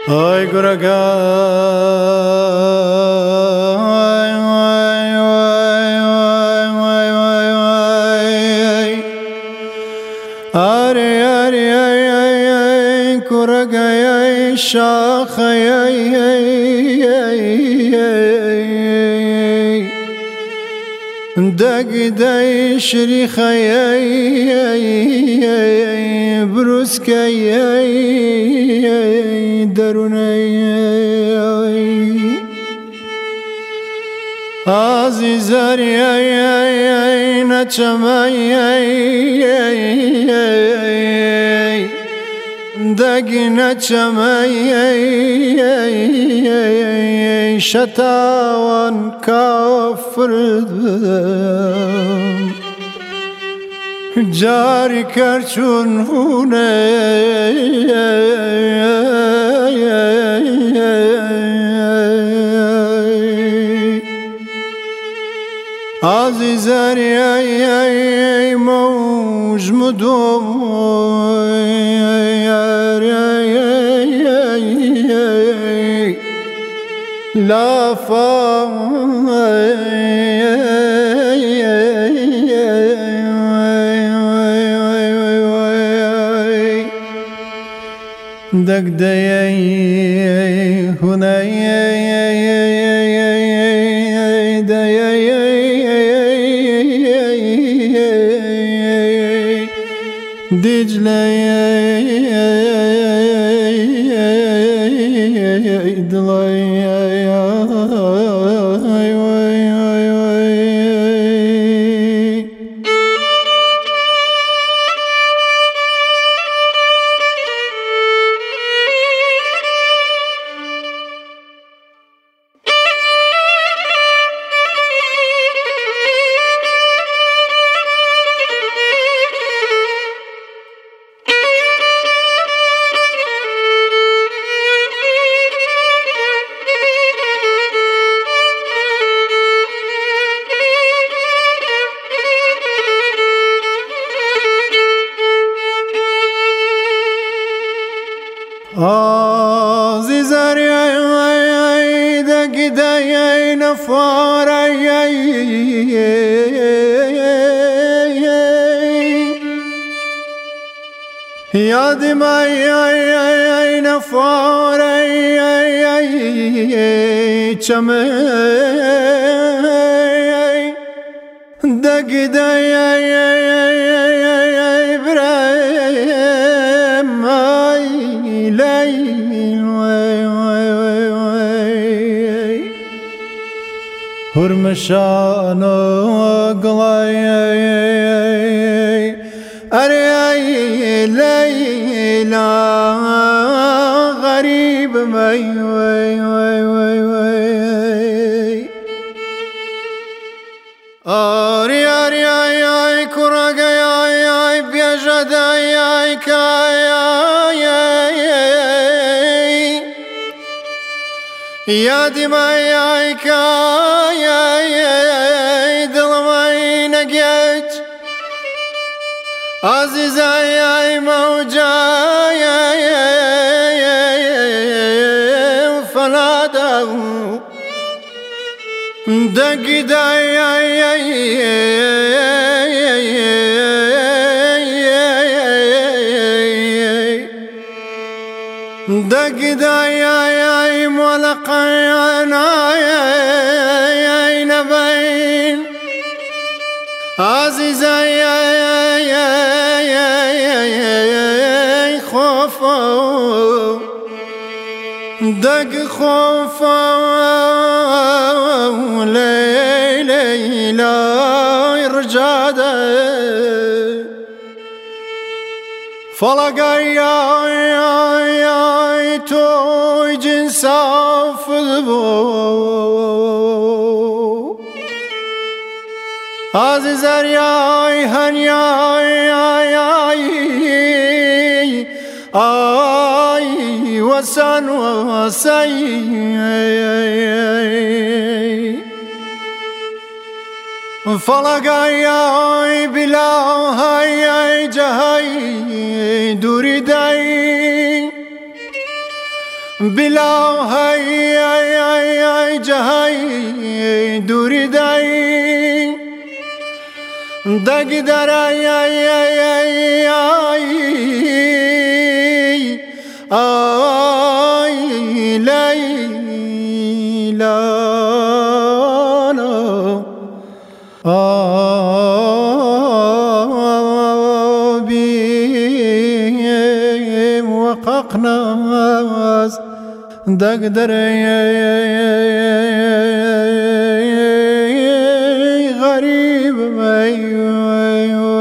Ay guraga Ari ari ay ay ay guraga ay şah ay ay ay Dagday şrikh ay ay Brusk ay درونی عزیزی نچمی دگی نچمی شتاوان کافر جاری کرچون هونه عزیزی ای موج مدوم لافا دگدی هنی Dicle عزیزی دگدی نفاری یادی مای نفاری چمی دگدی هرمشان قلای اری لیلا غریب می اری اری ای کرگی ای بیجدی ای کای یادی مای کای دلمای نگیت عزیزی موجای فلادا دگدی دگدی ملقینا نبین عزیزی خوفا دگ خوفا لیلا رجاده فلقای توی جنساف بو عزیزی هنی وسن وسی فلقای بلا جهی دوری دای بلا هی جهی دوری دای دگ در بیم وققناز دگ در غریب